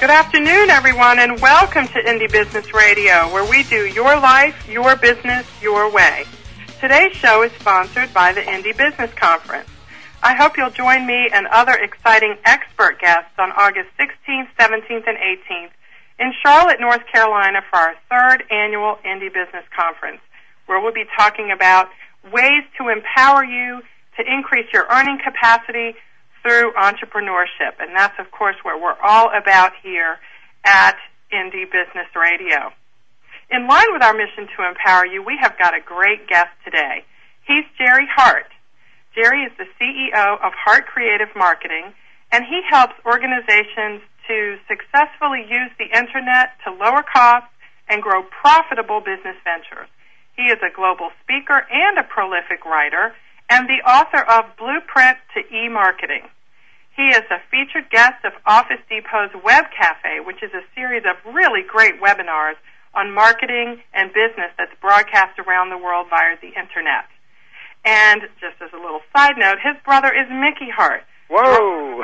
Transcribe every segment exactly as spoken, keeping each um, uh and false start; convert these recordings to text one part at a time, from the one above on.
Good afternoon, everyone, and welcome to Indie Business Radio, where we do your life, your business, your way. Today's show is sponsored by the Indie Business Conference. I hope you'll join me and other exciting expert guests on August sixteenth, seventeenth, and eighteenth in Charlotte, North Carolina for our third annual Indie Business Conference, where we'll be talking about ways to empower you to increase your earning capacity through entrepreneurship. And that's, of course, what we're all about here at Indie Business Radio. In line with our mission to empower you, we have got a great guest today. He's Jerry Hart. Jerry is the C E O of Hart Creative Marketing, and he helps organizations to successfully use the Internet to lower costs and grow profitable business ventures. He is a global speaker and a prolific writer, and the author of Blueprint to E-Marketing. He is a featured guest of Office Depot's Web Cafe, which is a series of really great webinars on marketing and business that's broadcast around the world via the Internet. And just as a little side note, his brother is Mickey Hart. Whoa!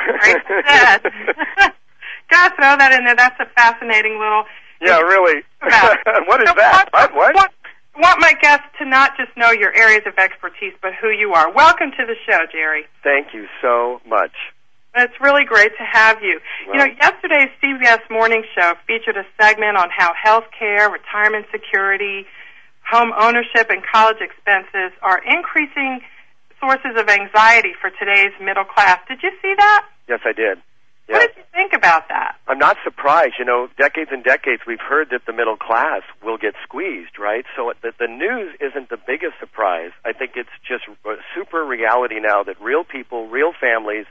Gotta throw that in there. That's a fascinating little... Yeah, really. What is so that? What? What? what? I want my guests to not just know your areas of expertise, but who you are. Welcome to the show, Jerry. Thank you so much. It's really great to have you. Well, you know, yesterday's C B S Morning Show featured a segment on how health care, retirement security, home ownership, and college expenses are increasing sources of anxiety for today's middle class. Did you see that? Yes, I did. What Yes. did you think about that? I'm not surprised. You know, decades and decades we've heard that the middle class will get squeezed, right? So the, the news isn't the biggest surprise. I think it's just a super reality now that real people, real families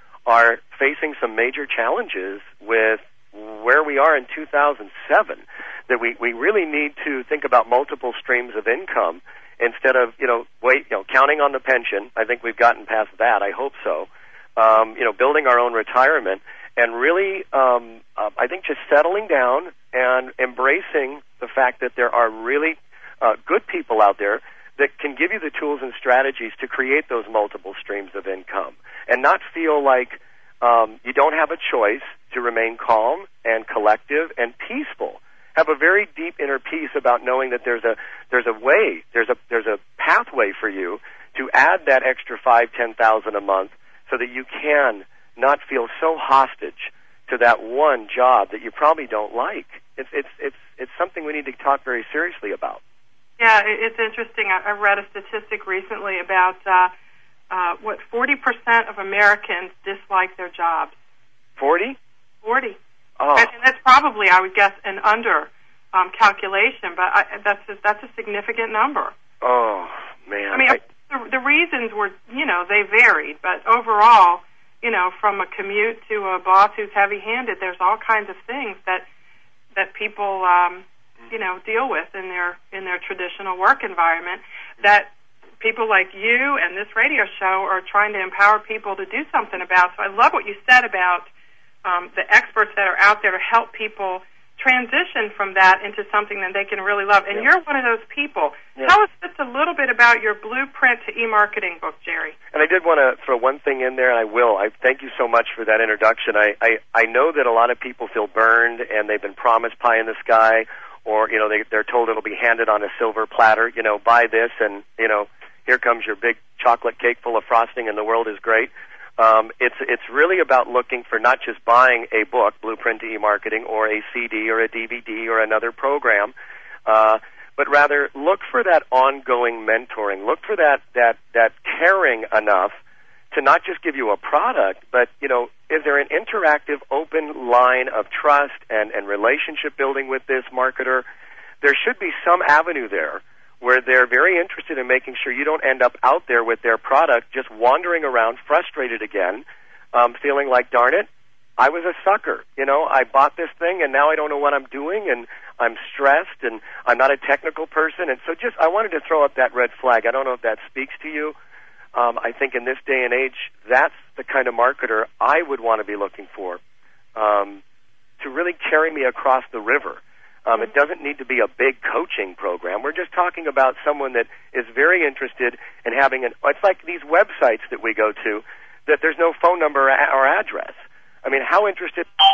are facing some major challenges with where we are in two thousand seven, that we, we really need to think about multiple streams of income instead of, you know, wait, you know, counting on the pension. I think we've gotten past that. I hope so. Um, you know, building our own retirement, and really, um, uh, I think just settling down and embracing the fact that there are really uh, good people out there that can give you the tools and strategies to create those multiple streams of income, and not feel like um, you don't have a choice to remain calm and collective and peaceful. Have a very deep inner peace about knowing that there's a there's a way, there's a there's a pathway for you to add that extra five, ten thousand a month, so that you can not feel so hostage to that one job that you probably don't like. It's it's it's it's something we need to talk very seriously about. Yeah, it's interesting. I read a statistic recently about uh, uh, what forty percent of Americans dislike their jobs. Forty? Forty. Oh, and, and that's probably, I would guess, an under um, calculation, but I, that's a, that's a significant number. oh man. I mean. I, The, the reasons were, you know, they varied, but overall, you know, from a commute to a boss who's heavy-handed, there's all kinds of things that that people, um, you know, deal with in their in their traditional work environment that people like you and this radio show are trying to empower people to do something about. So I love what you said about um, the experts that are out there to help people transition from that into something that they can really love. And yeah. you're one of those people. Yeah. Tell us just a little bit about your Blueprint to E-Marketing book, Jerry. And I did want to throw one thing in there, and I will. I thank you so much for that introduction. I, I, I know that a lot of people feel burned, and they've been promised pie in the sky, or, you know, they, they're told it'll be handed on a silver platter. You know, buy this, and, you know, here comes your big chocolate cake full of frosting, and the world is great. Um, it's it's really about looking for not just buying a book, Blueprint to E-Marketing, or a C D or a D V D or another program, uh, but rather look for that ongoing mentoring. Look for that that that caring enough to not just give you a product, but, you know, is there an interactive, open line of trust and, and relationship building with this marketer? There should be some avenue there where they're very interested in making sure you don't end up out there with their product just wandering around frustrated again, um, feeling like, darn it, I was a sucker. You know, I bought this thing and now I don't know what I'm doing and I'm stressed and I'm not a technical person. And so just, I wanted to throw up that red flag. I don't know if that speaks to you. Um, I think in this day and age, that's the kind of marketer I would want to be looking for, um, to really carry me across the river. Um, it doesn't need to be a big coaching program. We're just talking about someone that is very interested in having an, it's like these websites that we go to, that there's no phone number or address. I mean, how interested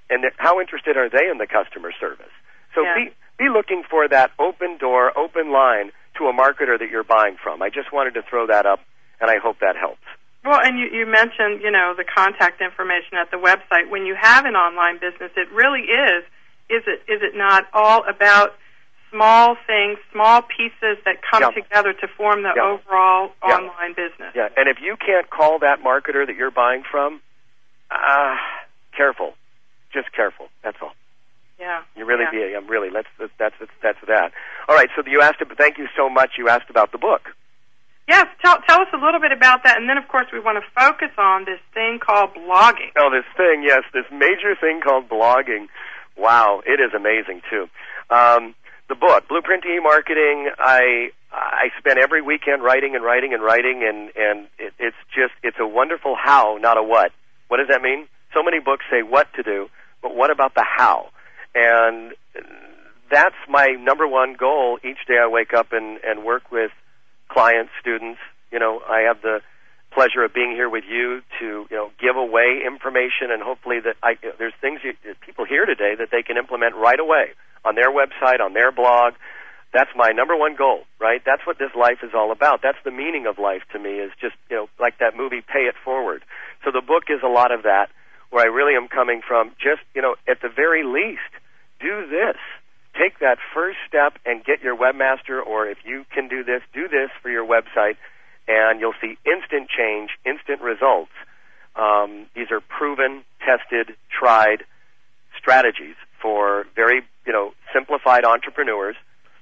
and how interested are they in the customer service? So yeah. be be looking for that open door, open line to a marketer that you're buying from. I just wanted to throw that up, and I hope that helps. Well, and you, you mentioned, you know, the contact information at the website. When you have an online business, it really is, is it is it not all about small things, small pieces that come yeah. together to form the yeah. overall yeah. online business? Yeah, and if you can't call that marketer that you're buying from, uh, careful. Just careful. That's all. Yeah. You really yeah. be. I'm really. That's that's that's that's that. All right. So you asked. Thank you so much. You asked about the book. Yes. Tell tell us a little bit about that, and then of course we want to focus on this thing called blogging. Oh, this thing. Yes, this major thing called blogging. Wow, it is amazing too. Um, the book, Blueprint to E-Marketing. I I spent every weekend writing and writing and writing, and and it, it's just it's a wonderful how, not a what. What does that mean? So many books say what to do, but what about the how? And that's my number one goal each day I wake up and, and work with clients, students. You know, I have the pleasure of being here with you to, you know, give away information, and hopefully that I, there's things you, people hear today that they can implement right away on their website, on their blog. That's my number one goal, right? That's what this life is all about. That's the meaning of life to me, is just, you know, like that movie Pay It Forward. So the book is a lot of that, where I really am coming from. Just, you know, at the very least, do this. Take that first step and get your webmaster, or if you can do this, do this for your website, and you'll see instant change, instant results. Um, these are proven, tested, tried strategies for very, you know, simplified entrepreneurs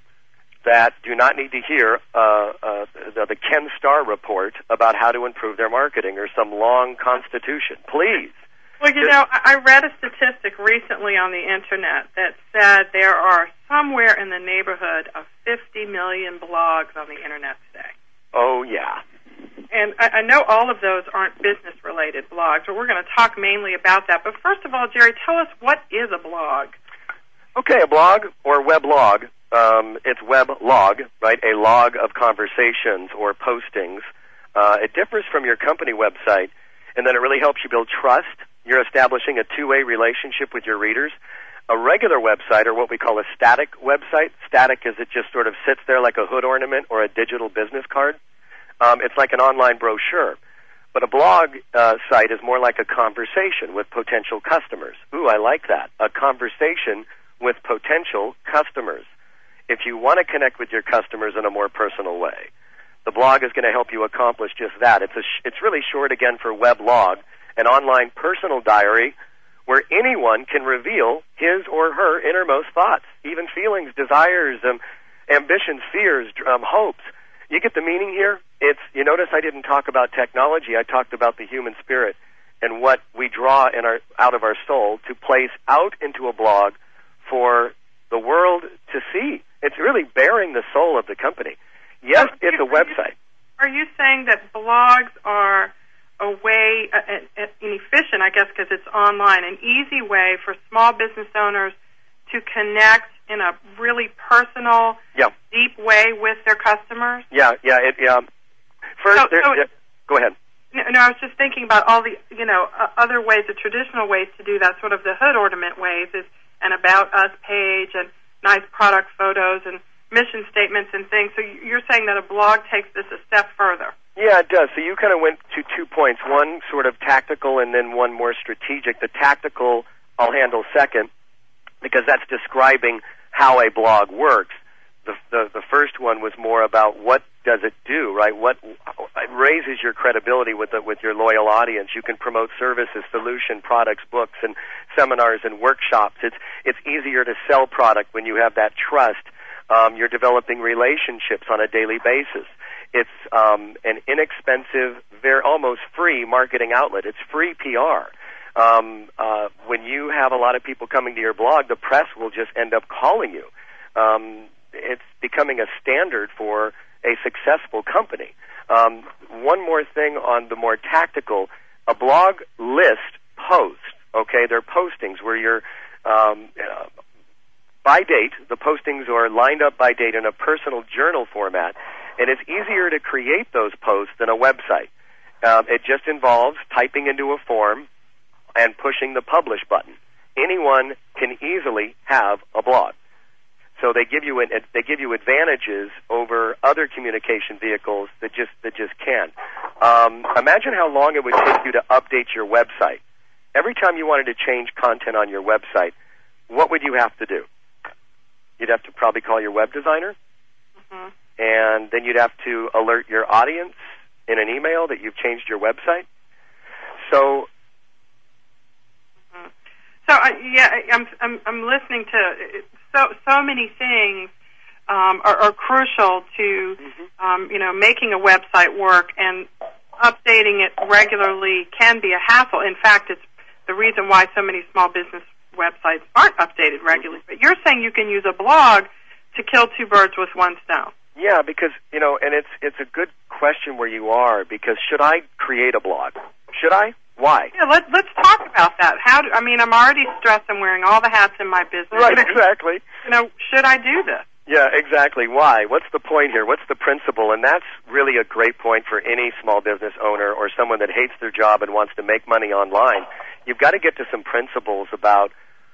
that do not need to hear uh, uh, the, the Ken Starr report about how to improve their marketing or some long constitution. Please. Well, you know, I read a statistic recently on the Internet that said there are somewhere in the neighborhood of fifty million blogs on the Internet today. Oh, yeah. And I, I know all of those aren't business-related blogs, but we're going to talk mainly about that. But first of all, Jerry, tell us, what is a blog? Okay, a blog or weblog, um, it's weblog, right, a log of conversations or postings. Uh, it differs from your company website, and then it really helps you build trust. You're establishing a two-way relationship with your readers. A regular website, or what we call a static website, static is it just sort of sits there like a hood ornament or a digital business card. Um, it's like an online brochure. But a blog uh, site is more like a conversation with potential customers. Ooh, I like that. A conversation with potential customers. If you want to connect with your customers in a more personal way, the blog is going to help you accomplish just that. It's a sh- it's really short, again, for weblog, an online personal diary where anyone can reveal his or her innermost thoughts, even feelings, desires, um, ambitions, fears, um, hopes. You get the meaning here? It's, you notice I didn't talk about technology. I talked about the human spirit and what we draw in our, out of our soul to place out into a blog for the world to see. It's really bearing the soul of the company. Yes, so it's a website. Are you saying that blogs are a way, uh, uh, inefficient, I guess, because it's online, an easy way for small business owners to connect in a really personal, yeah. deep way with their customers? Yeah, yeah. It, yeah. First, so, there, so yeah, go ahead. No, no, I was just thinking about all the, you know, uh, other ways, the traditional ways to do that, sort of the hood ornament ways, is an About Us page and nice product photos and mission statements and things. So you're saying that a blog takes this a step further? Yeah, it does. So you kind of went to two points, one sort of tactical and then one more strategic. The tactical I'll handle second, because that's describing how a blog works. The, the, the first one was more about what does it do, right? What it raises your credibility with the, with your loyal audience. You can promote services, solution, products, books, and seminars and workshops. It's it's easier to sell product when you have that trust. Um, you're developing relationships on a daily basis. It's um, an inexpensive, very almost free marketing outlet. It's free P R. Um, uh, when you have a lot of people coming to your blog, the press will just end up calling you. Um, it's becoming a standard for a successful company. Um, one more thing on the more tactical, a blog list post, okay, they're postings where you're, um, uh, by date, the postings are lined up by date in a personal journal format, and it's easier to create those posts than a website. Um, it just involves typing into a form and pushing the publish button. anyone can easily have a blog. So they give you an, they give you advantages over other communication vehicles that just that just can't. Um, imagine how long it would take you to update your website. Every time you wanted to change content on your website, what would you have to do? You'd have to probably call your web designer, mm-hmm. and then you'd have to alert your audience in an email that you've changed your website. So, mm-hmm. so uh, yeah, I'm I'm I'm listening to so so many things um, are, are crucial to mm-hmm. um, you know making a website work, and updating it regularly can be a hassle. In fact, it's the reason why so many small business websites aren't updated regularly. But you're saying you can use a blog to kill two birds with one stone. Yeah, because, you know, and it's it's a good question where you are, because should I create a blog? Should I? Why? Yeah, let, let's talk about that. How do, I mean, I'm already stressed. I'm wearing all the hats in my business. Right, exactly. You know, should I do this? Yeah, exactly. Why? What's the point here? What's the principle? And that's really a great point for any small business owner or someone that hates their job and wants to make money online. You've got to get to some principles about,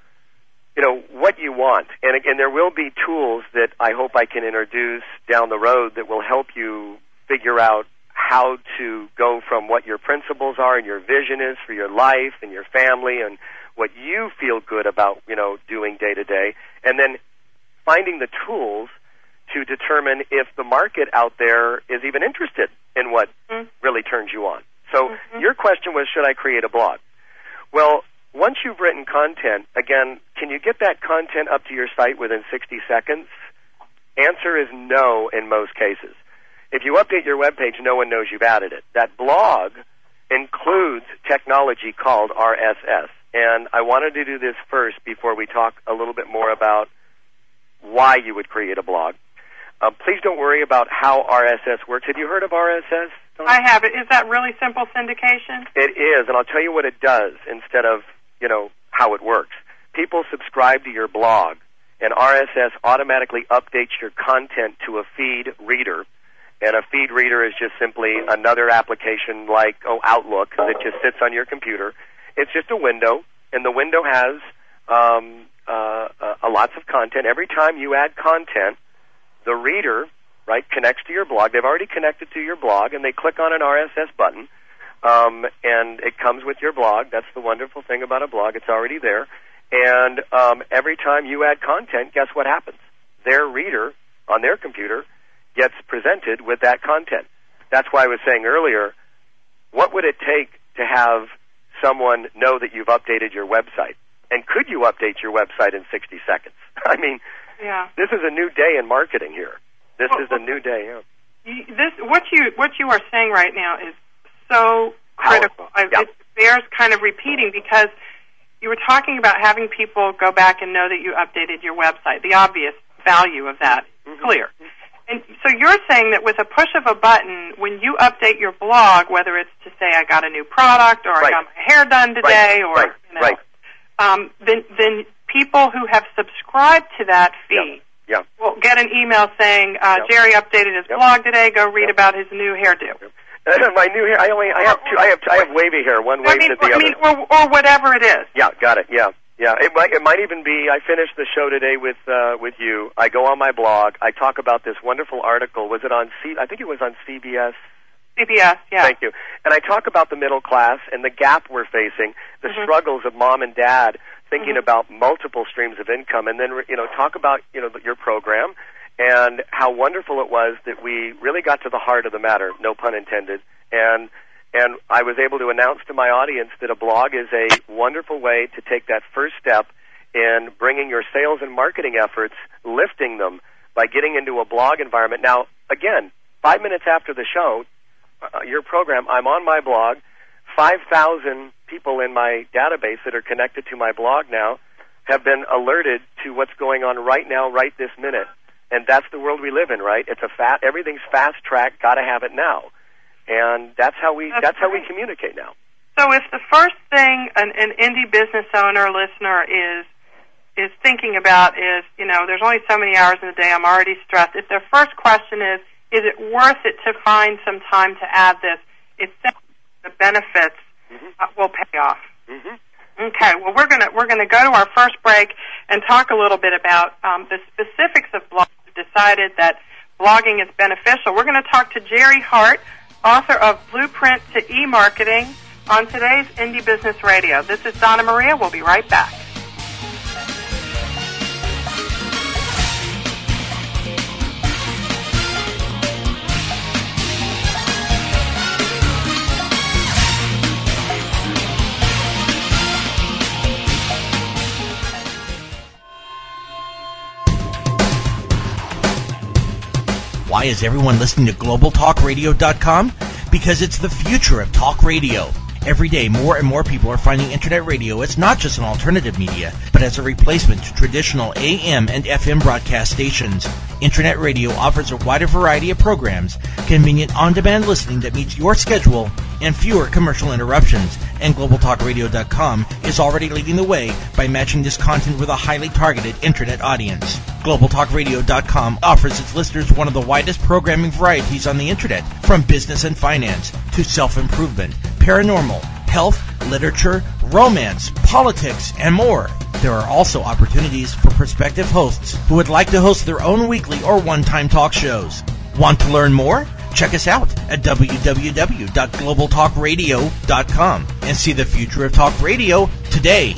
you know, what you want. And again, there will be tools that I hope I can introduce down the road that will help you figure out how to go from what your principles are and your vision is for your life and your family and what you feel good about, you know, doing day to day, and then finding the tools to determine if the market out there is even interested in what mm-hmm. really turns you on. So mm-hmm. your question was, should I create a blog? Well, once you've written content, again, can you get that content up to your site within sixty seconds? Answer is no in most cases. If you update your web page, no one knows you've added it. That blog includes technology called R S S. And I wanted to do this first before we talk a little bit more about why you would create a blog. Uh, please don't worry about how R S S works. Have you heard of R S S? I have it. Is that really simple syndication? It is, and I'll tell you what it does instead of, you know, how it works. People subscribe to your blog, and R S S automatically updates your content to a feed reader. And a feed reader is just simply another application like, oh, Outlook that just sits on your computer. It's just a window, and the window has um, uh, uh, lots of content. Every time you add content, the reader, right, connects to your blog. They've already connected to your blog, and they click on an R S S button, um, and it comes with your blog. That's the wonderful thing about a blog. It's already there. And um, every time you add content, guess what happens? Their reader on their computer gets presented with that content. That's why I was saying earlier, what would it take to have someone know that you've updated your website? And could you update your website in sixty seconds? I mean, yeah. This is a new day in marketing here. This well, is a new day. Yeah. This what you what you are saying right now is so critical. I, yeah. It bears kind of repeating, because you were talking about having people go back and know that you updated your website. The obvious value of that is mm-hmm. clear. And so you're saying that with a push of a button, when you update your blog, whether it's to say I got a new product or right. I got my hair done today, right. or right. you know, right. um, then then people who have subscribed to that feed yeah. Yeah. will get an email saying uh, yep. Jerry updated his yep. blog today. Go read yep. about his new hairdo. Yep. My new hair. I only. I have two. I have. I have wavy hair. One waves I mean, at the I other. mean, or, or whatever it is. Yeah, got it. Yeah, yeah. It might. It might even be. I finished the show today with uh, with you. I go on my blog. I talk about this wonderful article. Was it on C? I think it was on C B S. C B S. Yeah. Thank you. And I talk about the middle class and the gap we're facing, the mm-hmm. struggles of mom and dad thinking mm-hmm. about multiple streams of income, and then you know talk about you know your program and how wonderful it was that we really got to the heart of the matter. No pun intended. And and I was able to announce to my audience that a blog is a wonderful way to take that first step in bringing your sales and marketing efforts, lifting them by getting into a blog environment. Now, again, five minutes after the show, uh, your program, I'm on my blog. five thousand people in my database that are connected to my blog now have been alerted to what's going on right now, right this minute. And that's the world we live in, right? It's a fat, everything's fast track, gotta have it now. And that's how we that's, that's how great. we communicate now. So if the first thing an, an indie business owner listener is is thinking about is, you know, there's only so many hours in the day, I'm already stressed. If their first question is, is it worth it to find some time to add this? It's the benefits mm-hmm. uh, will pay off. Mm-hmm. Okay, well, we're going to we're going to go to our first break and talk a little bit about um, the specifics of blogging. Decided that blogging is beneficial. We're going to talk to Jerry Hart, author of Blueprint to E-Marketing, on today's Indie Business Radio. This is Donna Maria. We'll be right back. Why is everyone listening to global talk radio dot com? Because it's the future of talk radio. Every day, more and more people are finding internet radio as not just an alternative media, but as a replacement to traditional A M and F M broadcast stations. Internet radio offers a wider variety of programs, convenient on-demand listening that meets your schedule, and fewer commercial interruptions. And global talk radio dot com is already leading the way by matching this content with a highly targeted internet audience. global talk radio dot com offers its listeners one of the widest programming varieties on the internet, from business and finance to self-improvement, paranormal, health, literature, romance, politics, and more. There are also opportunities for prospective hosts who would like to host their own weekly or one-time talk shows. Want to learn more? Check us out at w w w dot global talk radio dot com and see the future of talk radio today.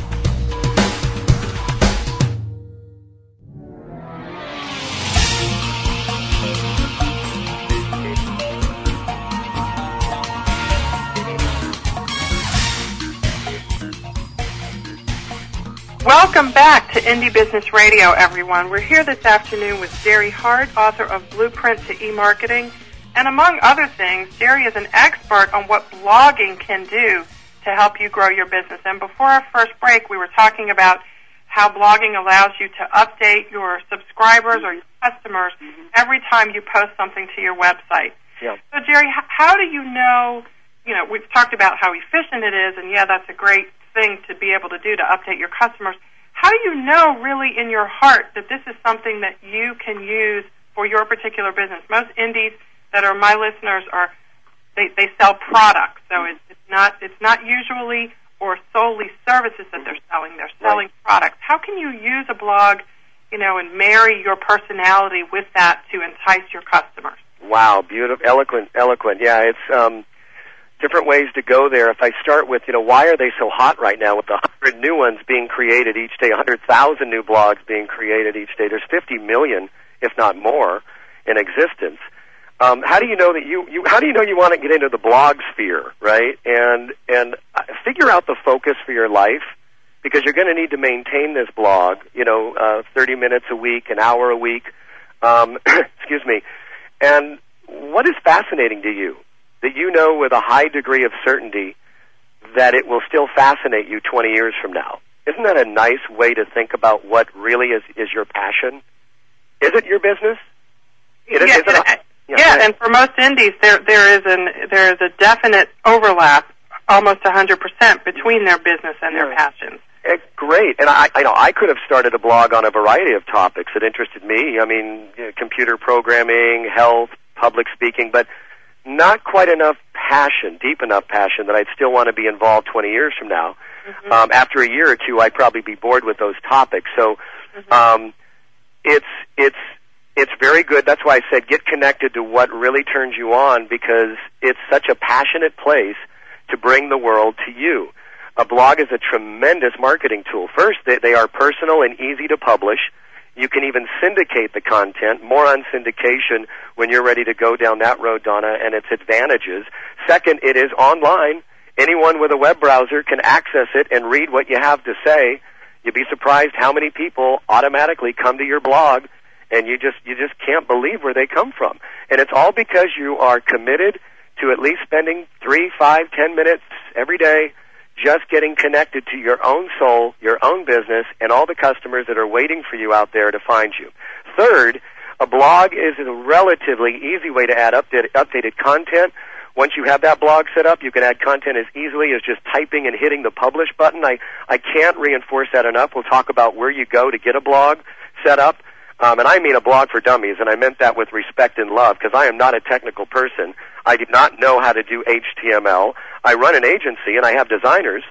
Welcome back to Indie Business Radio, everyone. We're here this afternoon with Jerry Hart, author of Blueprint to E-Marketing. And among other things, Jerry is an expert on what blogging can do to help you grow your business. And before our first break, we were talking about how blogging allows you to update your subscribers or your customers every time you post something to your website. Yeah. So, Jerry, how do you know, you know, we've talked about how efficient it is, and yeah, that's a great thing to be able to do to update your customers. How do you know really in your heart that this is something that you can use for your particular business? Most indies that are my listeners are they, they sell products, so it's, it's not it's not usually or solely services that they're selling. They're selling right. products. How can you use a blog, you know, and marry your personality with that to entice your customers? Wow, beautiful, eloquent, eloquent. Yeah, it's um, different ways to go there. If I start with, you know, why are they so hot right now with the one hundred new ones being created each day, one hundred thousand new blogs being created each day? There's fifty million, if not more, in existence. Um, how do you know that you, you, how do you know you want to get into the blog sphere, right? And, and figure out the focus for your life, because you're going to need to maintain this blog, you know, uh, thirty minutes a week, an hour a week, um, excuse me. And what is fascinating to you that you know with a high degree of certainty that it will still fascinate you twenty years from now? Isn't that a nice way to think about what really is, is your passion? Is it your business? It is, yeah, is it a, yeah, yeah, and for most indies, there there is an there is a definite overlap, almost one hundred percent, between their business and their passions. It's great, and I, I know I could have started a blog on a variety of topics that interested me. I mean, you know, computer programming, health, public speaking, but not quite enough passion, deep enough passion that I'd still want to be involved twenty years from now. Mm-hmm. Um, after a year or two, I'd probably be bored with those topics. So, mm-hmm. um, it's it's it's very good. That's why I said get connected to what really turns you on, because it's such a passionate place to bring the world to you. A blog is a tremendous marketing tool. First, they, they are personal and easy to publish. You can even syndicate the content. More on syndication when you're ready to go down that road, Donna, and its advantages. Second, it is online. Anyone with a web browser can access it and read what you have to say. You'd be surprised how many people automatically come to your blog, and you just you just can't believe where they come from. And it's all because you are committed to at least spending three, five, ten minutes every day just getting connected to your own soul, your own business, and all the customers that are waiting for you out there to find you. Third, a blog is a relatively easy way to add update, updated content. Once you have that blog set up, you can add content as easily as just typing and hitting the publish button. I, I can't reinforce that enough. We'll talk about where you go to get a blog set up. Um, and I mean a blog for dummies, and I meant that with respect and love, because I am not a technical person. I do not know how to do H T M L. I run an agency, and I have designers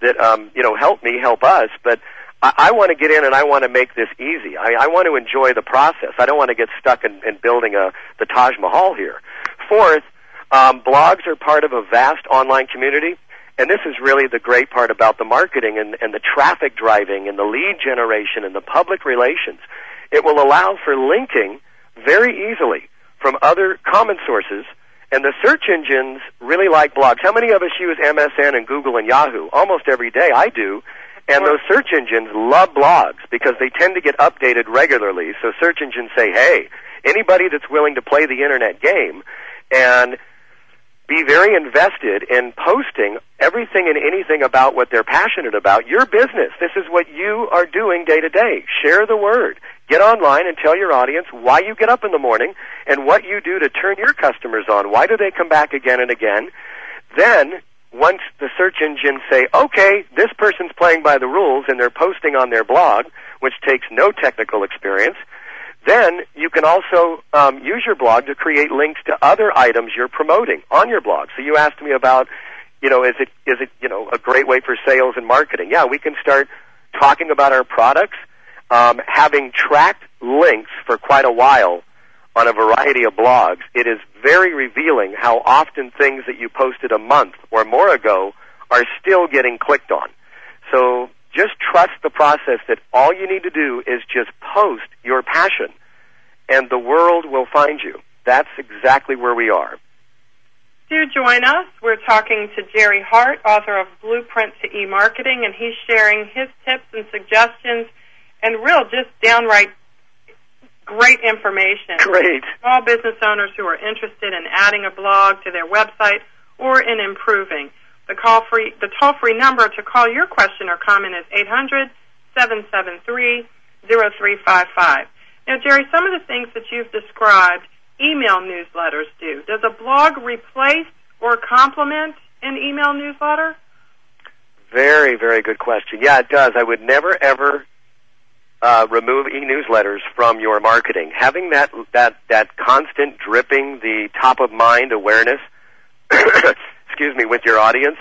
that um, you know help me, help us, but I, I want to get in and I want to make this easy. I, I want to enjoy the process. I don't want to get stuck in, in building a the Taj Mahal here. Fourth, um, blogs are part of a vast online community, and this is really the great part about the marketing and, and the traffic driving and the lead generation and the public relations. It will allow for linking very easily from other common sources, and the search engines really like blogs. How many of us use M S N and Google and Yahoo? Almost every day. I do. And those search engines love blogs because they tend to get updated regularly. So search engines say, hey, anybody that's willing to play the internet game and be very invested in posting everything and anything about what they're passionate about, your business, this is what you are doing day to day. Share the word. Get online and tell your audience why you get up in the morning and what you do to turn your customers on. Why do they come back again and again? Then, once the search engines say, okay, this person's playing by the rules and they're posting on their blog, which takes no technical experience, then you can also um, use your blog to create links to other items you're promoting on your blog. So you asked me about, you know, is it is it you know a great way for sales and marketing? Yeah, we can start talking about our products, um, having tracked links for quite a while on a variety of blogs. It is very revealing how often things that you posted a month or more ago are still getting clicked on. So just trust the process that all you need to do is just post your passion, and the world will find you. That's exactly where we are. Do join us. We're talking to Jerry Hart, author of Blueprint to E-Marketing, and he's sharing his tips and suggestions and real just downright great information. Great. Small business owners who are interested in adding a blog to their website or in improving. The call free, the toll-free number to call your question or comment is eight hundred, seven seven three, zero three five five. Now, Jerry, some of the things that you've described, email newsletters do. Does a blog replace or complement an email newsletter? Very, very good question. Yeah, it does. I would never, ever uh, remove e-newsletters from your marketing. Having that, that, that constant dripping, the top-of-mind awareness, excuse me, with your audience,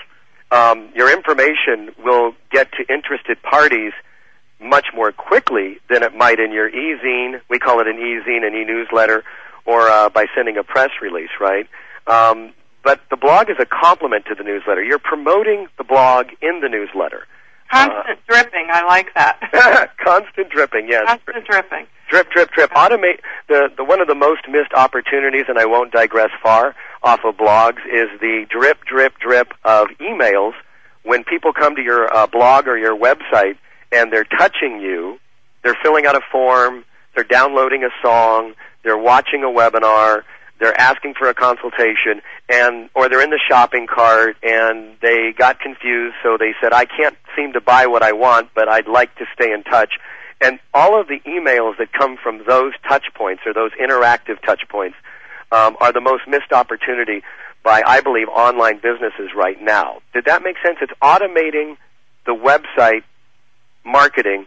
um, your information will get to interested parties much more quickly than it might in your e-zine. We call it an e-zine, an e-newsletter, or uh, by sending a press release, right? Um, but the blog is a complement to the newsletter. You're promoting the blog in the newsletter. Constant uh, dripping, I like that. Constant dripping, yes. Constant dripping. Drip, drip, drip. Automate the, the one of the most missed opportunities, and I won't digress far off of blogs, is the drip, drip, drip of emails. When people come to your uh, blog or your website and they're touching you, they're filling out a form, they're downloading a song, they're watching a webinar, they're asking for a consultation, and or they're in the shopping cart and they got confused, so they said, I can't seem to buy what I want, but I'd like to stay in touch. And all of the emails that come from those touch points or those interactive touch points um, are the most missed opportunity by, I believe, online businesses right now. Did that make sense? It's automating the website marketing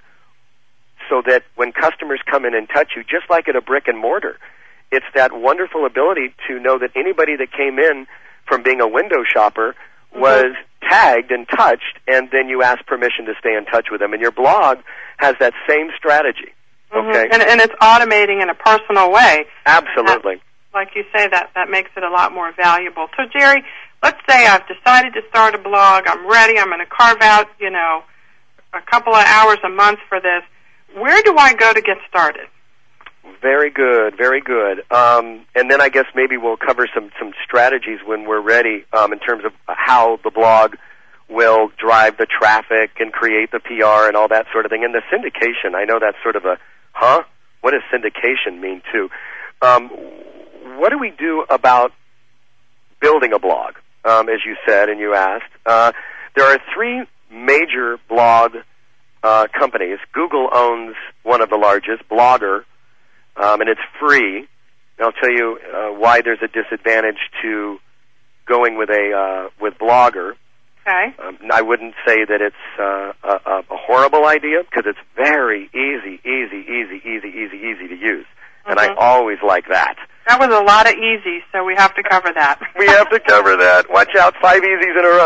so that when customers come in and touch you, just like at a brick and mortar, it's that wonderful ability to know that anybody that came in from being a window shopper was mm-hmm. tagged and touched, and then you ask permission to stay in touch with them. And your blog has that same strategy. Mm-hmm. Okay, and, and it's automating in a personal way. Absolutely. That, like you say, that, that makes it a lot more valuable. So, Jerry, let's say I've decided to start a blog. I'm ready. I'm going to carve out, you know, a couple of hours a month for this. Where do I go to get started? Very good, very good. Um, and then I guess maybe we'll cover some, some strategies when we're ready um, in terms of how the blog will drive the traffic and create the P R and all that sort of thing. And the syndication, I know that's sort of a, huh? What does syndication mean too? Um, what do we do about building a blog, um, as you said and you asked? Uh, there are three major blog uh, companies. Google owns one of the largest, Blogger, um, and it's free. And I'll tell you uh, why there's a disadvantage to going with a uh, with Blogger. Okay. Um, I wouldn't say that it's uh, a, a horrible idea because it's very easy, easy, easy, easy, easy, easy to use, mm-hmm. and I always like that. That was a lot of easy, so we have to cover that. We have to cover that. Watch out, five easies in a row.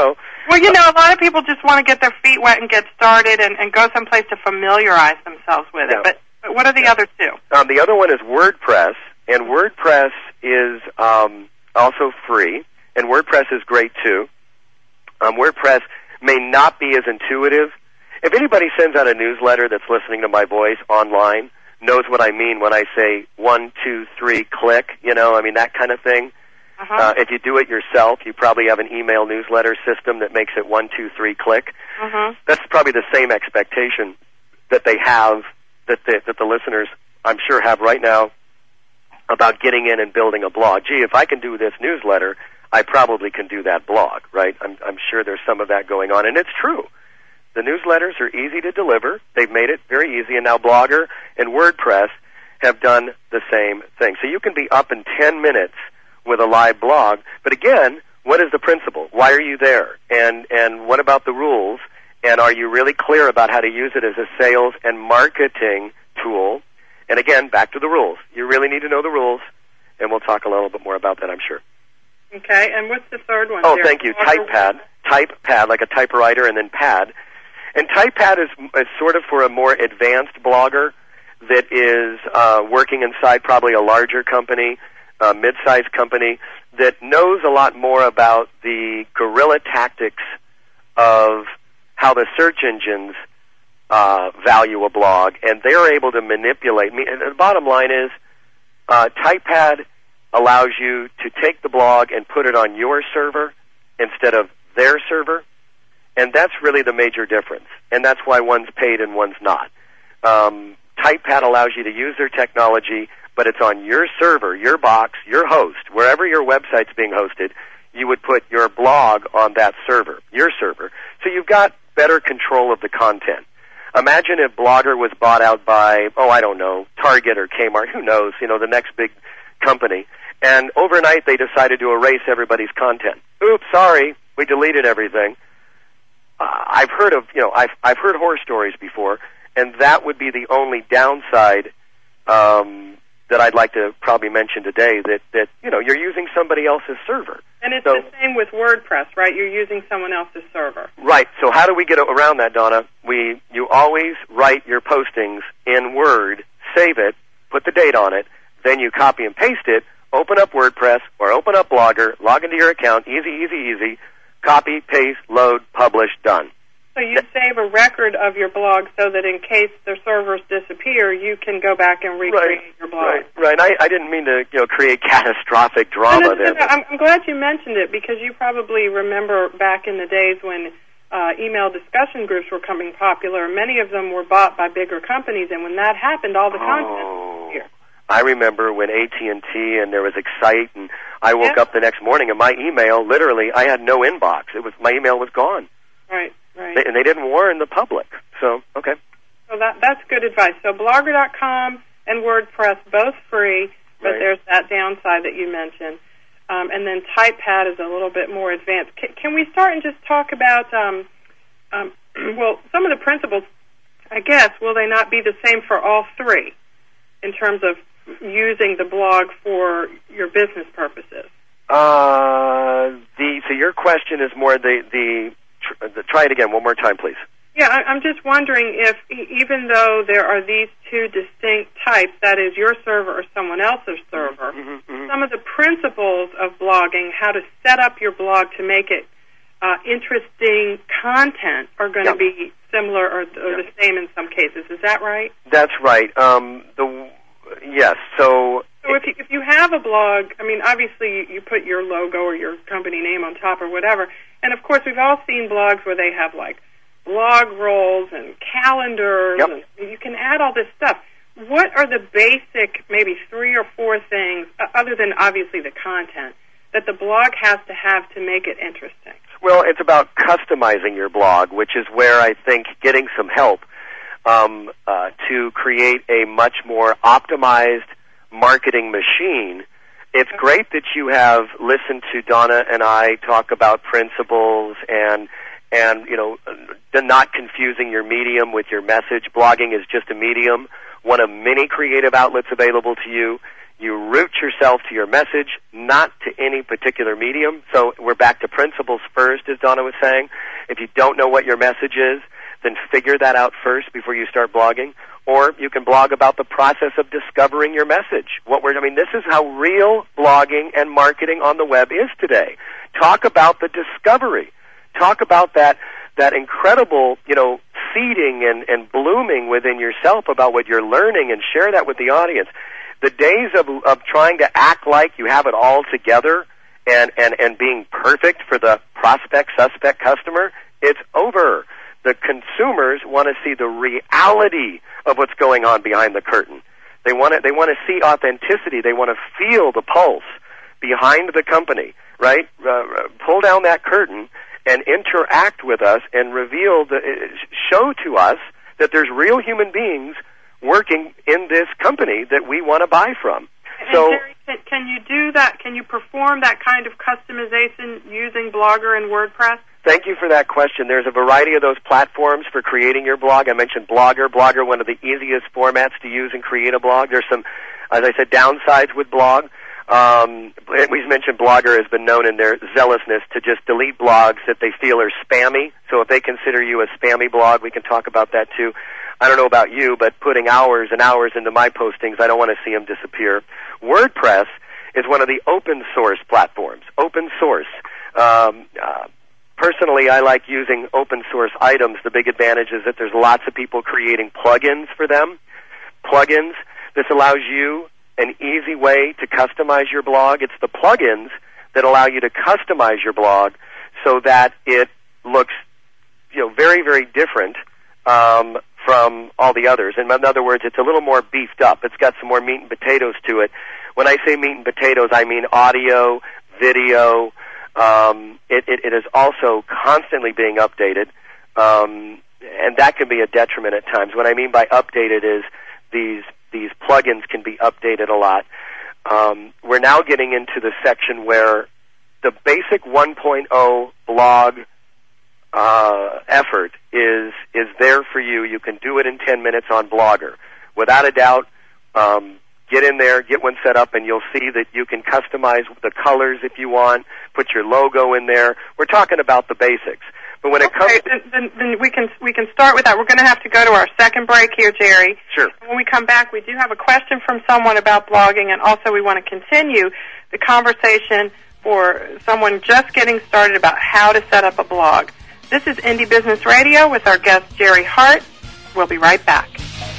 Well, you know, a lot of people just want to get their feet wet and get started and, and go someplace to familiarize themselves with it. Yeah. But, but what are the yeah. other two? Um, the other one is WordPress, and WordPress is um, also free, and WordPress is great too. Um, WordPress may not be as intuitive. If anybody sends out a newsletter that's listening to my voice online, knows what I mean when I say one, two, three, click, you know, I mean, that kind of thing. Uh-huh. Uh, if you do it yourself, you probably have an email newsletter system that makes it one, two, three, click. Uh-huh. That's probably the same expectation that they have, that the, that the listeners, I'm sure, have right now about getting in and building a blog. Gee, if I can do this newsletter, I probably can do that blog, right? I'm, I'm sure there's some of that going on, and it's true. The newsletters are easy to deliver. They've made it very easy, and now Blogger and WordPress have done the same thing. So you can be up in ten minutes with a live blog, but again, what is the principle? Why are you there? And and what about the rules? And are you really clear about how to use it as a sales and marketing tool? And again, back to the rules. You really need to know the rules, and we'll talk a little bit more about that, I'm sure. Okay, and what's the third one? Oh, there? thank you. TypePad. TypePad, like a typewriter, and then pad. And TypePad is, is sort of for a more advanced blogger that is uh, working inside probably a larger company, a mid-sized company, that knows a lot more about the guerrilla tactics of how the search engines uh, value a blog, and they're able to manipulate. And the bottom line is, uh, TypePad allows you to take the blog and put it on your server instead of their server. And that's really the major difference. And that's why one's paid and one's not. Um, TypePad allows you to use their technology, but it's on your server, your box, your host, wherever your website's being hosted, you would put your blog on that server, your server. So you've got better control of the content. Imagine if Blogger was bought out by, oh, I don't know, Target or Kmart, who knows, you know, the next big company. And overnight they decided to erase everybody's content. Oops, sorry, we deleted everything. Uh, I've heard of, you know, I've I've heard horror stories before, and that would be the only downside um, that I'd like to probably mention today. That that you know, you're using somebody else's server, and it's so, the same with WordPress, right? You're using someone else's server, right? So how do we get around that, Donna? We you always write your postings in Word, save it, put the date on it, then you copy and paste it. Open up WordPress or open up Blogger, log into your account, easy, easy, easy. Copy, paste, load, publish, done. So you save a record of your blog so that in case the servers disappear, you can go back and recreate right, your blog. Right, right. I, I didn't mean to, you know, create catastrophic drama no, no, no, there. No, I'm, I'm glad you mentioned it because you probably remember back in the days when uh, email discussion groups were becoming popular. Many of them were bought by bigger companies, and when that happened, all the content oh. disappeared. I remember when A T and T and there was Excite, and I woke yeah. up the next morning and my email, literally, I had no inbox. It was my email was gone. Right, right. They, and they didn't warn the public. So, okay. So that that's good advice. So Blogger dot com and WordPress, both free, but right. there's that downside that you mentioned. Um, and then TypePad is a little bit more advanced. Can, can we start and just talk about, um, um, well, some of the principles, I guess, will they not be the same for all three in terms of using the blog for your business purposes? Uh, the so your question is more the the, tr- the try it again one more time, please. Yeah, I, I'm just wondering if even though there are these two distinct types, that is your server or someone else's server, mm-hmm, mm-hmm. some of the principles of blogging, how to set up your blog to make it uh, interesting content, are going to yeah. be similar or, or yeah. the same in some cases. Is that right? That's right. Um, the yes. So. So if you, if you have a blog, I mean, obviously you, you put your logo or your company name on top or whatever, and of course we've all seen blogs where they have like blog rolls and calendars, yep. and you can add all this stuff. What are the basic, maybe three or four things, uh, other than obviously the content, that the blog has to have to make it interesting? Well, it's about customizing your blog, which is where I think getting some help um, uh, to create a much more optimized marketing machine. It's great that you have listened to Donna and I talk about principles and and you know not confusing your medium with your message. Blogging is just a medium, one of many creative outlets available to you. You route yourself to your message, not to any particular medium. So we're back to principles first, as Donna was saying. If you don't know what your message is, then figure that out first before you start blogging. Or you can blog about the process of discovering your message. What we're, I mean, this is how real blogging and marketing on the web is today. Talk about the discovery. Talk about that that incredible, you know, seeding and, and blooming within yourself about what you're learning, and share that with the audience. The days of of trying to act like you have it all together and, and, and being perfect for the prospect, suspect customer, it's over. The consumers want to see the reality of what's going on behind the curtain. They want to, they want to see authenticity. They want to feel the pulse behind the company, right? Uh, pull down that curtain and interact with us and reveal, the, show to us that there's real human beings working in this company that we want to buy from. And so, Jerry, can, can you do that? Can you perform that kind of customization using Blogger and WordPress? Thank you for that question. There's a variety of those platforms for creating your blog. I mentioned Blogger. Blogger, one of the easiest formats to use and create a blog. There's some, as I said, downsides with blog. Um, we mentioned Blogger has been known in their zealousness to just delete blogs that they feel are spammy. So if they consider you a spammy blog, we can talk about that too. I don't know about you, but putting hours and hours into my postings, I don't want to see them disappear. WordPress is one of the open source platforms. Open source. Um, uh, personally, I like using open source items. The big advantage is that there's lots of people creating plugins for them. Plugins. This allows you an easy way to customize your blog. It's the plugins that allow you to customize your blog so that it looks, you know, very, very different um, from all the others. In other words, it's a little more beefed up. It's got some more meat and potatoes to it. When I say meat and potatoes, I mean audio, video. Um, it, it, it is also constantly being updated, um, and that can be a detriment at times. What I mean by updated is these these plugins can be updated a lot. Um, we're now getting into the section where the basic one point oh blog uh, effort is is there for you. You can do it in ten minutes on Blogger. Without a doubt, um, get in there, get one set up, and you'll see that you can customize the colors if you want, put your logo in there. We're talking about the basics. But when it okay, comes to then, then, then we can we can start with that. We're going to have to go to our second break here, Jerry. Sure. When we come back, we do have a question from someone about blogging, and also we want to continue the conversation for someone just getting started about how to set up a blog. This is Indie Business Radio with our guest, Jerry Hart. We'll be right back.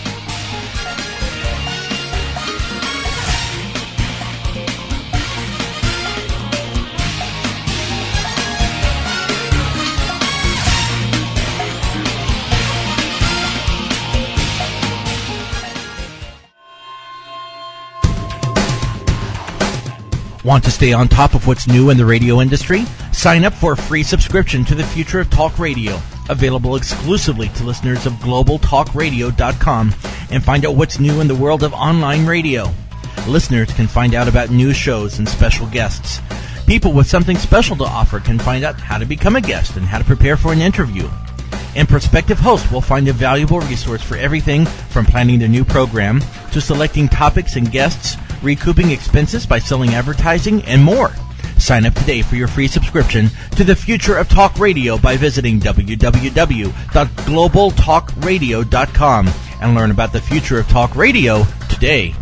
Want to stay on top of what's new in the radio industry? Sign up for a free subscription to the Future of Talk Radio, available exclusively to listeners of global talk radio dot com, and find out what's new in the world of online radio. Listeners can find out about new shows and special guests. People with something special to offer can find out how to become a guest and how to prepare for an interview. And prospective hosts will find a valuable resource for everything from planning their new program to selecting topics and guests, recouping expenses by selling advertising, and more. Sign up today for your free subscription to the Future of Talk Radio by visiting w w w dot global talk radio dot com and learn about the future of talk radio today.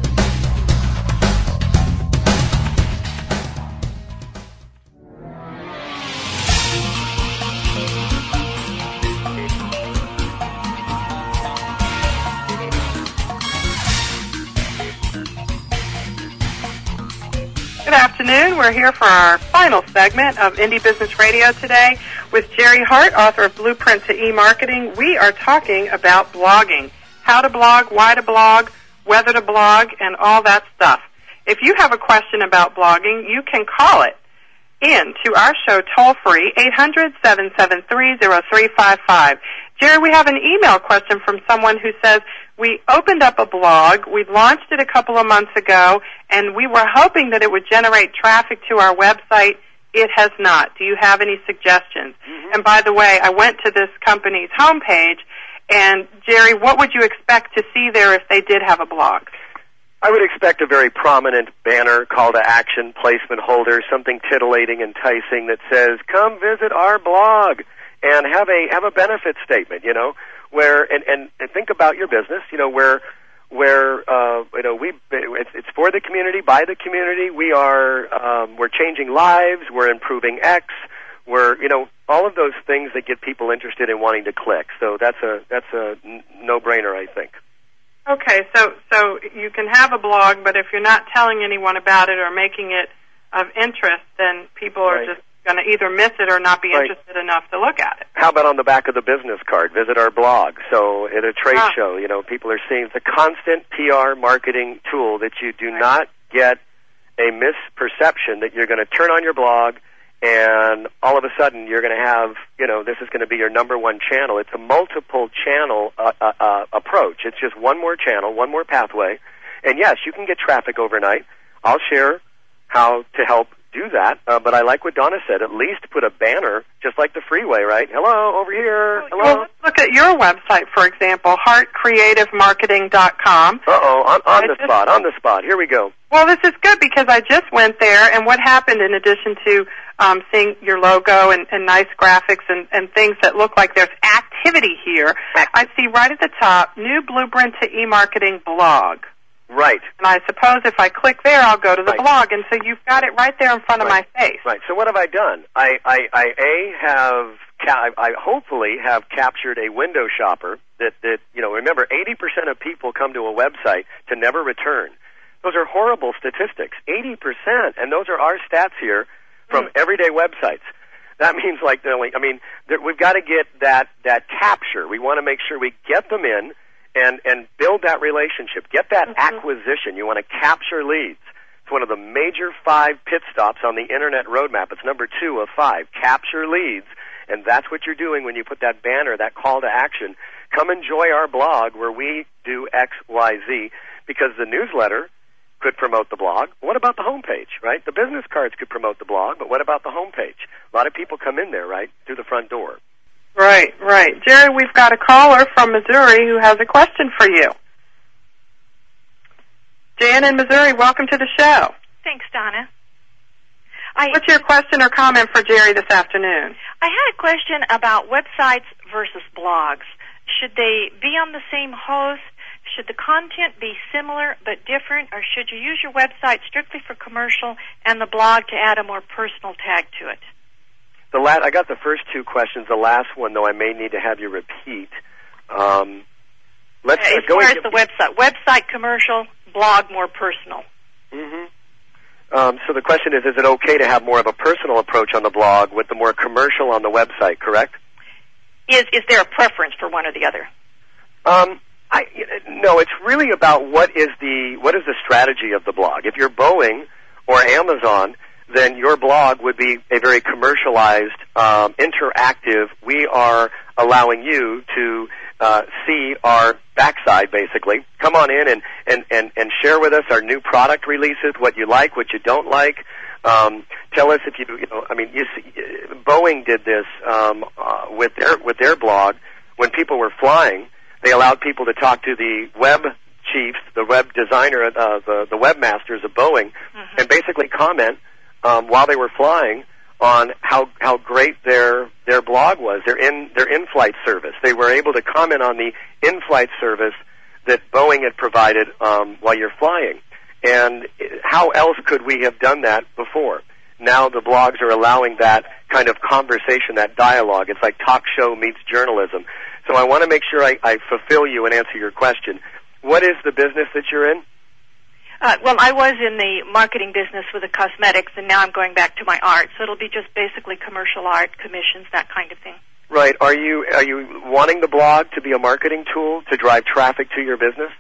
Good afternoon. We're here for our final segment of Indie Business Radio today with Jerry Hart, author of Blueprint to E-Marketing. We are talking about blogging, how to blog, why to blog, whether to blog, and all that stuff. If you have a question about blogging, you can call it in to our show toll-free, eight hundred, seven seven three, zero three five five. Jerry, we have an email question from someone who says, we opened up a blog, we launched it a couple of months ago, and we were hoping that it would generate traffic to our website. It has not. Do you have any suggestions? Mm-hmm. And by the way, I went to this company's homepage, and Jerry, what would you expect to see there if they did have a blog? I would expect a very prominent banner, call to action, placement holder, something titillating, enticing that says, come visit our blog and have a have a benefit statement, you know, where, and, and, and think about your business, you know, where, where, uh, you know, we, it's, it's for the community, by the community, we are, um, we're changing lives, we're improving X, we're, you know, all of those things that get people interested in wanting to click. So that's a, that's a no-brainer, I think. Okay, so so you can have a blog, but if you're not telling anyone about it or making it of interest, then people are right. just going to either miss it or not be right. interested enough to look at it. How about on the back of the business card, visit our blog? So at a trade ah. show, you know, people are seeing it's a constant P R marketing tool that you do right. not get a misperception that you're going to turn on your blog and all of a sudden you're going to have, you know, this is going to be your number one channel. It's a multiple channel uh, uh, uh, approach. It's just one more channel, one more pathway. And yes, you can get traffic overnight. I'll share how to help do that, uh, but I like what Donna said. At least put a banner, just like the freeway, right? Hello, over here. Hello. Well, let's look at your website, for example, heart creative marketing dot com. Uh-oh, on, on the just, spot, on the spot. Here we go. Well, this is good because I just went there, and what happened in addition to um, seeing your logo and, and nice graphics and, and things that look like there's activity here, I see right at the top, new blueprint to e-marketing blog. Right. And I suppose if I click there, I'll go to the right. blog, and so you've got it right there in front right. of my face. Right. So what have I done? I, I, I A, have, ca- I hopefully have captured a window shopper that, that, you know, remember, eighty percent of people come to a website to never return. Those are horrible statistics. eighty percent, and those are our stats here from mm. everyday websites. That means like the only, I mean, there, we've got to get that, that capture. We want to make sure we get them in and, and build that relationship. Get that mm-hmm. acquisition. You want to capture leads. It's one of the major five pit stops on the Internet roadmap. It's number two of five. Capture leads. And that's what you're doing when you put that banner, that call to action. Come enjoy our blog where we do X, Y, Z, because the newsletter could promote the blog. What about the homepage, right? The business cards could promote the blog, but what about the homepage? A lot of people come in there, right, through the front door. Right, right. Jerry, we've got a caller from Missouri who has a question for you. Jan in Missouri, welcome to the show. Thanks, Donna. I, What's your question or comment for Jerry this afternoon? I had a question about websites versus blogs. Should they be on the same host? Should the content be similar but different, or should you use your website strictly for commercial and the blog to add a more personal tag to it? The last, I got the first two questions. The last one, though, I may need to have you repeat. Um, let's as uh, go far as and, the website, website commercial, blog more personal. Mm-hmm. Um, so the question is, is it okay to have more of a personal approach on the blog with the more commercial on the website, correct? Is is there a preference for one or the other? Um, I, no, it's really about what is the what is the strategy of the blog. If you're Boeing or Amazon, then your blog would be a very commercialized, um, interactive. We are allowing you to uh, see our backside, basically. Come on in and, and, and, and share with us our new product releases, what you like, what you don't like. Um, tell us if you, you know, I mean, you see, Boeing did this um, uh, with their with their blog. When people were flying, they allowed people to talk to the web chiefs, the web designer, uh, the, the webmasters of Boeing, mm-hmm. and basically comment um, while they were flying on how how great their their blog was, their in their in-flight service. They were able to comment on the in-flight service that Boeing had provided um, while you're flying. And how else could we have done that before? Now the blogs are allowing that kind of conversation, that dialogue. It's like talk show meets journalism. So I want to make sure I, I fulfill you and answer your question. What is the business that you're in? Uh, well, I was in the marketing business with the cosmetics, and now I'm going back to my art. So it'll be just basically commercial art, commissions, that kind of thing. Right. Are you are you wanting the blog to be a marketing tool to drive traffic to your business?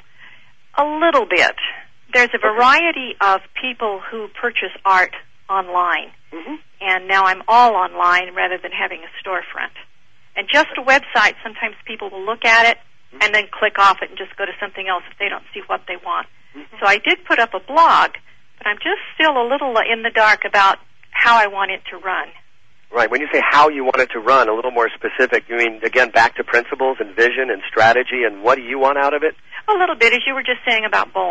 A little bit. There's a variety of people who purchase art online, mm-hmm. and now I'm all online rather than having a storefront. And just a website, sometimes people will look at it mm-hmm. and then click off it and just go to something else if they don't see what they want. Mm-hmm. So I did put up a blog, but I'm just still a little in the dark about how I want it to run. Right. When you say how you want it to run, a little more specific, you mean, again, back to principles and vision and strategy, and what do you want out of it? A little bit, as you were just saying about Boeing.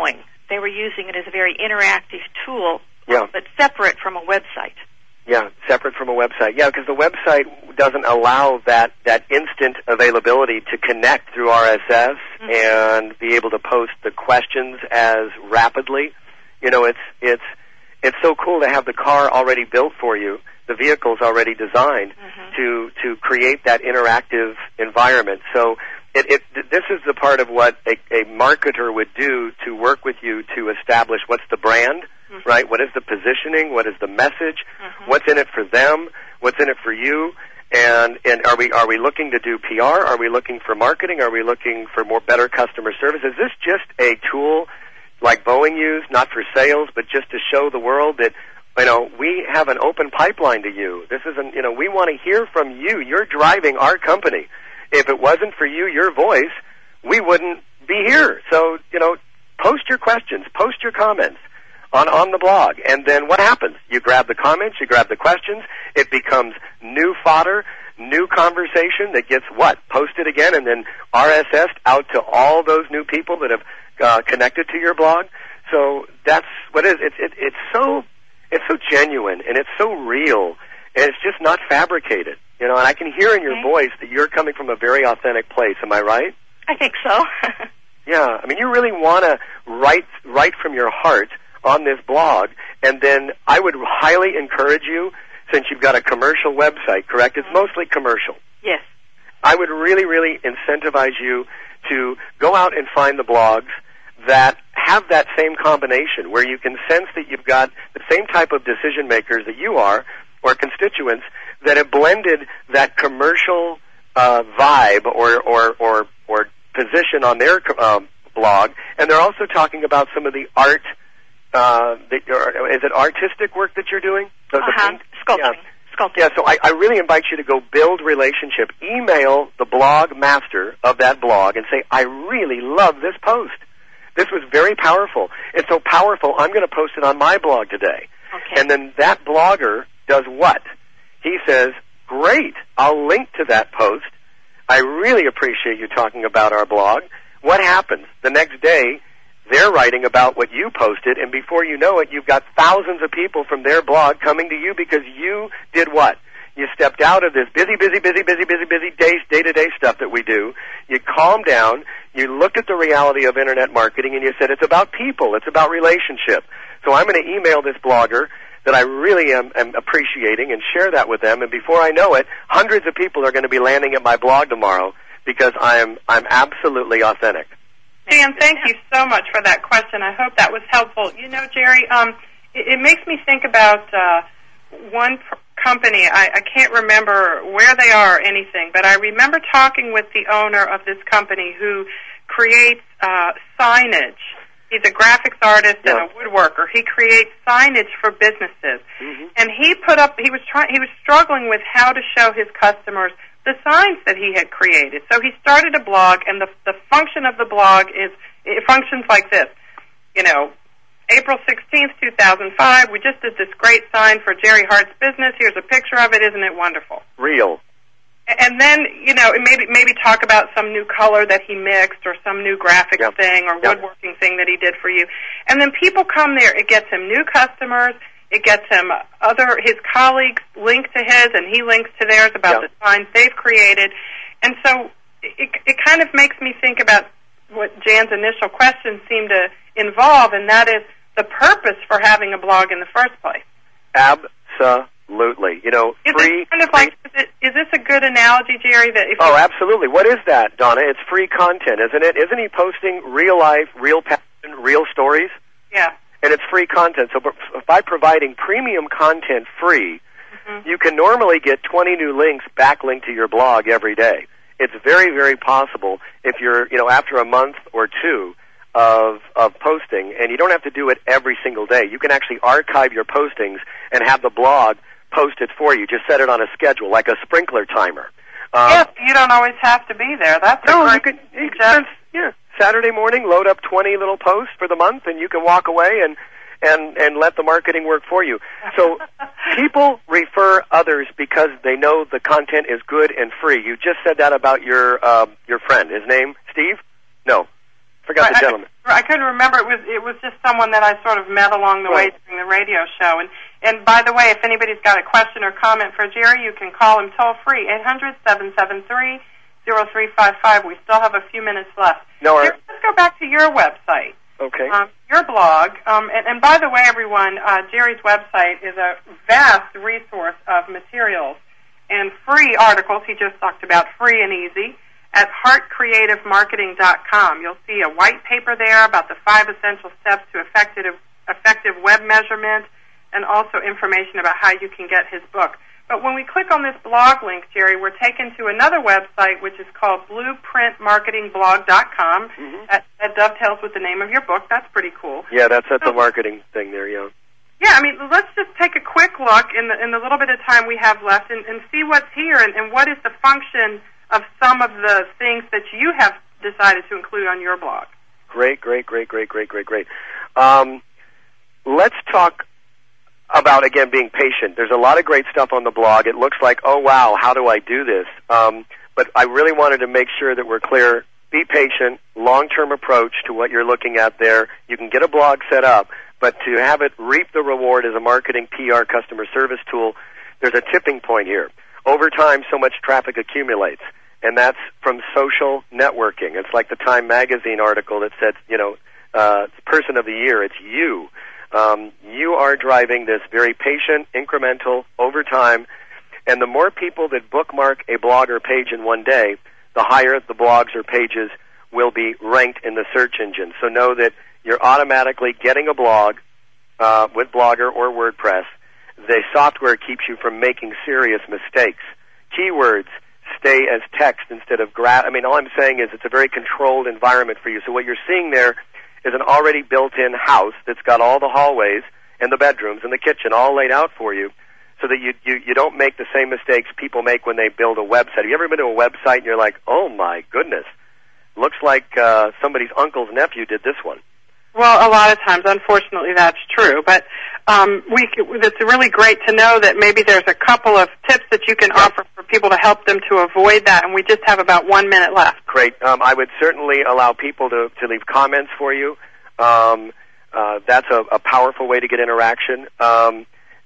they were using it as a very interactive tool, yeah. but separate from a website. Yeah, separate from a website. Yeah, because the website doesn't allow that, that instant availability to connect through R S S mm-hmm. and be able to post the questions as rapidly. You know, it's it's it's so cool to have the car already built for you, the vehicle's already designed mm-hmm. to to create that interactive environment. So it, it this is the part of what a, a marketer would do to work with you to establish what's the brand. Mm-hmm. Right? What is the positioning? What is the message? Mm-hmm. What's in it for them? What's in it for you? And and are we are we looking to do P R? Are we looking for marketing? Are we looking for more better customer service? Is this just a tool like Boeing used, not for sales, but just to show the world that, you know, we have an open pipeline to you. This isn't, you know, we want to hear from you. You're driving our company. If it wasn't for you, your voice, we wouldn't be here. So, you know, post your questions, post your comments on, on the blog. And then what happens? You grab the comments, you grab the questions, it becomes new fodder, new conversation that gets what? Posted again and then R S S'd out to all those new people that have uh, connected to your blog. So that's what it is. It's, it, it's so, it's so genuine and it's so real and it's just not fabricated. You know, and I can hear in your okay. voice that you're coming from a very authentic place. Am I right? I think so. Yeah. I mean, you really want to write, write from your heart on this blog, and then I would highly encourage you, since you've got a commercial website, correct? It's mostly commercial. Yes. I would really, really incentivize you to go out and find the blogs that have that same combination, where you can sense that you've got the same type of decision makers that you are, or constituents, that have blended that commercial uh, vibe or, or, or, or position on their um, blog, and they're also talking about some of the art. Uh, that you're, is it artistic work that you're doing? Does uh-huh. Sculpting. Yeah. Sculpting. Yeah, so I, I really invite you to go build relationship. Email the blog master of that blog and say, I really love this post. This was very powerful. It's so powerful, I'm going to post it on my blog today. Okay. And then that blogger does what? He says, great, I'll link to that post. I really appreciate you talking about our blog. What happens? The next day, they're writing about what you posted, and before you know it, you've got thousands of people from their blog coming to you because you did what? You stepped out of this busy, busy, busy, busy, busy, busy day, day-to-day stuff that we do. You calmed down. You looked at the reality of Internet marketing, and you said, it's about people. It's about relationship. So I'm going to email this blogger that I really am, am appreciating and share that with them, and before I know it, hundreds of people are going to be landing at my blog tomorrow because I'm, I'm absolutely authentic. Dan, thank you so much for that question. I hope that was helpful. You know, Jerry, um, it, it makes me think about uh, one pr- company. I, I can't remember where they are or anything, but I remember talking with the owner of this company who creates uh, signage. He's a graphics artist yeah. and a woodworker. He creates signage for businesses, mm-hmm. and he put up. He was trying. He was struggling with how to show his customers the signs that he had created. So he started a blog, and the the function of the blog is, it functions like this. You know, April sixteenth, two thousand five, we just did this great sign for Jerry Hart's business. Here's a picture of it. Isn't it wonderful? Real. And then, you know, maybe maybe talk about some new color that he mixed or some new graphics yep. thing or yep. woodworking thing that he did for you. And then people come there. It gets him new customers. It gets him other, his colleagues link to his, and he links to theirs about yep. the signs they've created. And so it, it kind of makes me think about what Jan's initial question seemed to involve, and that is the purpose for having a blog in the first place. Absolutely. You know, is free. It kind of free like, is, it, is this a good analogy, Jerry? That if oh, you, absolutely. What is that, Donna? It's free content, isn't it? Isn't he posting real life, real passion, real stories? Yeah. And it's free content. So by providing premium content free, mm-hmm. you can normally get twenty new links backlinked to your blog every day. It's very, very possible if you're, you know, after a month or two of of posting, and you don't have to do it every single day. You can actually archive your postings and have the blog posted for you. Just set it on a schedule, like a sprinkler timer. Um, yes, you don't always have to be there. That's no, a you great can, you can yeah. Saturday morning, load up twenty little posts for the month, and you can walk away and, and, and let the marketing work for you. So people refer others because they know the content is good and free. You just said that about your uh, your friend. His name, Steve? No. Forgot right, the gentleman. I, I couldn't remember. It was it was just someone that I sort of met along the right. way during the radio show. And and by the way, if anybody's got a question or comment for Jerry, you can call him toll free eight hundred, seven seven three, zero three five five. We still have a few minutes left. No, Jerry, let's go back to your website. Okay. Um, your blog. Um, and, and by the way, everyone, uh, Jerry's website is a vast resource of materials and free articles. He just talked about free and easy. At heart creative marketing dot com. You'll see a white paper there about the five essential steps to effective, effective web measurement, and also information about how you can get his book. But when we click on this blog link, Jerry, we're taken to another website, which is called blueprint marketing blog dot com. Mm-hmm. That, that dovetails with the name of your book. That's pretty cool. Yeah, that's at so, the marketing thing there, yeah. Yeah, I mean, let's just take a quick look in the, in the little bit of time we have left and, and see what's here and, and what is the function of some of the things that you have decided to include on your blog. Great, great, great, great, great, great, great. Um, let's talk about, again, being patient. There's a lot of great stuff on the blog. It looks like, oh, wow, how do I do this? Um, but I really wanted to make sure that we're clear. Be patient, long-term approach to what you're looking at there. You can get a blog set up, but to have it reap the reward as a marketing, P R, customer service tool, there's a tipping point here. Over time, so much traffic accumulates. And that's from social networking. It's like the Time Magazine article that said, you know, uh, person of the year, it's you. Um, you are driving this very patient, incremental, over time. And the more people that bookmark a blog or page in one day, the higher the blogs or pages will be ranked in the search engine. So know that you're automatically getting a blog uh, with Blogger or WordPress. The software keeps you from making serious mistakes. Keywords stay as text instead of graph. I mean, all I'm saying is it's a very controlled environment for you. So what you're seeing there is an already built-in house that's got all the hallways and the bedrooms and the kitchen all laid out for you so that you, you, you don't make the same mistakes people make when they build a website. Have you ever been to a website and you're like, oh, my goodness, looks like uh, somebody's uncle's nephew did this one? Well, a lot of times, unfortunately, that's true. But um, we, it's really great to know that maybe there's a couple of tips that you can yeah. offer for people to help them to avoid that, and we just have about one minute left. Great. Um, I would certainly allow people to, to leave comments for you. Um, uh, that's a, a powerful way to get interaction. Um,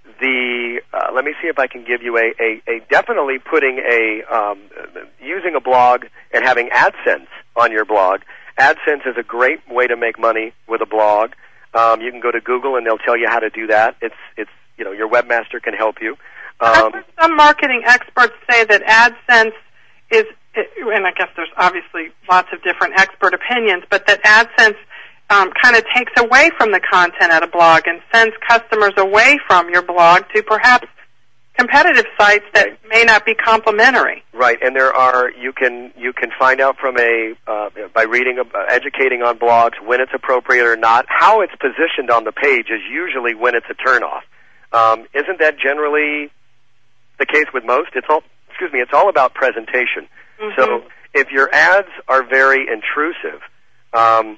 the uh, let me see if I can give you a, a, a definitely putting a um, using a blog and having AdSense on your blog. AdSense is a great way to make money with a blog. Um, you can go to Google and they'll tell you how to do that. It's it's you know your webmaster can help you. Um, I've heard some marketing experts say that AdSense is, and I guess there's obviously lots of different expert opinions, but that AdSense um, kind of takes away from the content at a blog and sends customers away from your blog to perhaps competitive sites that right. may not be complementary. Right, and there are you can you can find out from a uh, by reading, uh, educating on blogs when it's appropriate or not. How it's positioned on the page is usually when it's a turnoff. Um, isn't that generally the case with most? It's all excuse me. It's all about presentation. Mm-hmm. So if your ads are very intrusive, um,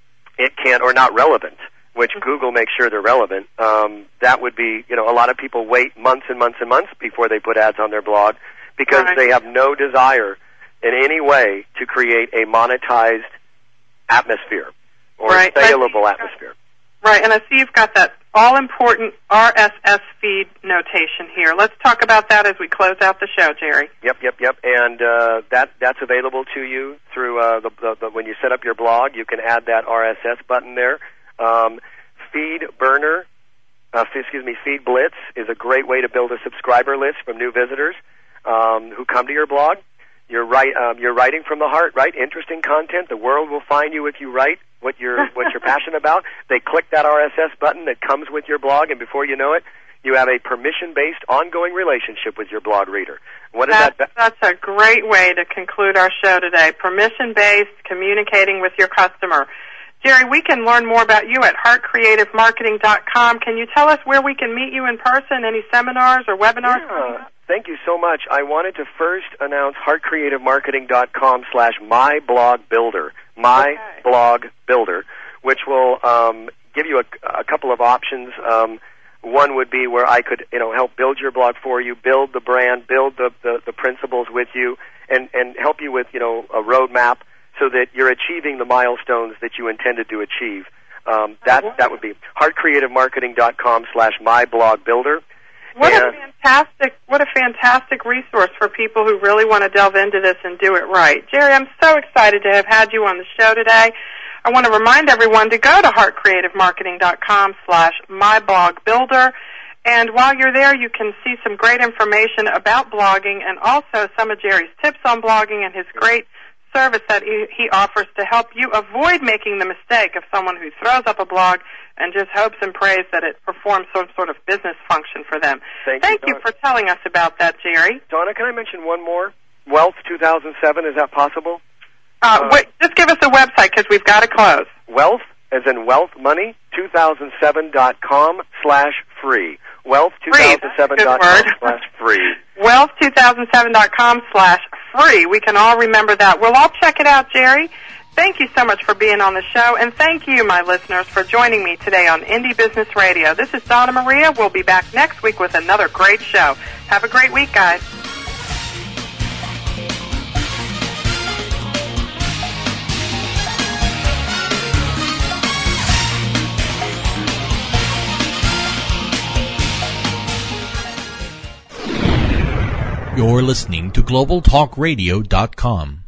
it can or not relevant, which Google makes sure they're relevant, um, that would be, you know, a lot of people wait months and months and months before they put ads on their blog because right. they have no desire in any way to create a monetized atmosphere or right. saleable atmosphere. Right, and I see you've got that all-important R S S feed notation here. Let's talk about that as we close out the show, Jerry. Yep, yep, yep, and uh, that that's available to you through uh, the, the, the when you set up your blog. You can add that R S S button there. Um, Feed Burner, uh, excuse me, Feed Blitz is a great way to build a subscriber list from new visitors um, who come to your blog. You're right. Um, you're writing from the heart, right? Interesting content. The world will find you if you write what you're what you're passionate about. They click that R S S button that comes with your blog, and before you know it, you have a permission-based, ongoing relationship with your blog reader. What is that's, that? That's a great way to conclude our show today. Permission-based, communicating with your customer. Jerry, we can learn more about you at heart creative marketing dot com. Can you tell us where we can meet you in person, any seminars or webinars? Yeah, thank you so much. I wanted to first announce heart creative marketing dot com slash my blog builder, my okay. blog builder, which will um, give you a, a couple of options. Um, one would be where I could, you know, help build your blog for you, build the brand, build the, the, the principles with you, and, and help you with, you know, a roadmap so that you're achieving the milestones that you intended to achieve. Um, that that would be heartcreativemarketing.com slash myblogbuilder. What and, a fantastic, what a fantastic resource for people who really want to delve into this and do it right. Jerry, I'm so excited to have had you on the show today. I want to remind everyone to go to heartcreativemarketing.com slash myblogbuilder. And while you're there, you can see some great information about blogging and also some of Jerry's tips on blogging and his great service that he, he offers to help you avoid making the mistake of someone who throws up a blog and just hopes and prays that it performs some sort of business function for them. Thank, Thank you, you for telling us about that, Jerry. Donna, can I mention one more? Wealth two thousand seven, is that possible? Uh, uh, wait, just give us a website because we've got to close. Wealth, as in wealth, money, two thousand seven dot com slash free. Wealth two thousand seven dot com slash free. Wealth two thousand seven dot com slash free. We can all remember that. We'll all check it out, Jerry. Thank you so much for being on the show, and thank you, my listeners, for joining me today on Indie Business Radio. This is Donna Maria. We'll be back next week with another great show. Have a great week, guys. You're listening to global talk radio dot com.